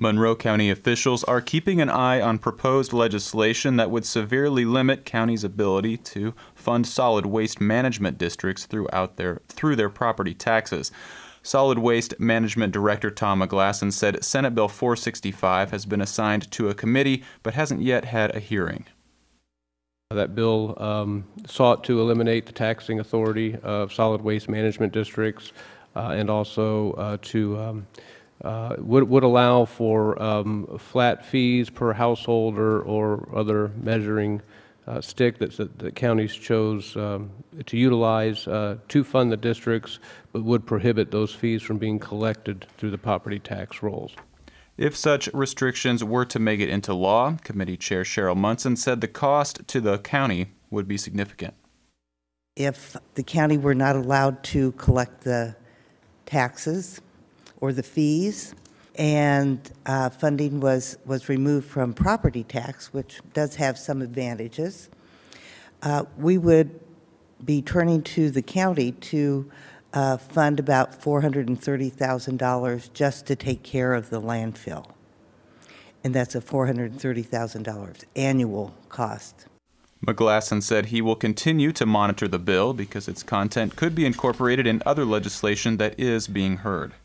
Monroe County officials are keeping an eye on proposed legislation that would severely limit counties' ability to fund solid waste management districts through their property taxes. Solid Waste Management Director Tom McGlasson said Senate Bill 465 has been assigned to a committee but hasn't yet had a hearing. That bill sought to eliminate the taxing authority of solid waste management districts and also would allow for flat fees per household or other measuring stick that counties chose to utilize to fund the districts, but would prohibit those fees from being collected through the property tax rolls. If such restrictions were to make it into law, Committee Chair Cheryl Munson said the cost to the county would be significant. If the county were not allowed to collect the taxes or the fees, and funding was removed from property tax, which does have some advantages, we would be turning to the county to fund about $430,000 just to take care of the landfill. And that's a $430,000 annual cost. McGlasson said he will continue to monitor the bill because its content could be incorporated in other legislation that is being heard.